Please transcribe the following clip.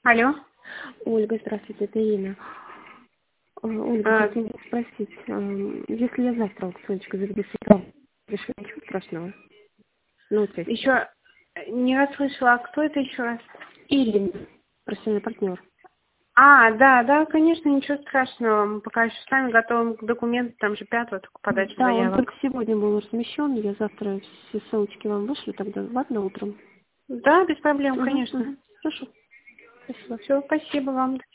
Алло. Ольга, здравствуйте, это Ирина. Ольга, хотела вас спросить, если я завтра аукциончик заведу с решила, ничего страшного? Ну, то есть... Еще не расслышала, а кто это еще раз? Ирина, профессиональный партнер. Да, конечно, ничего страшного. Мы пока еще сами готовим к документам, там же 5-го только подача Да, он заявок. только сегодня был размещен, я завтра все ссылочки вам вышлю, тогда ладно утром? Да, без проблем, конечно. Хорошо. Все, спасибо вам.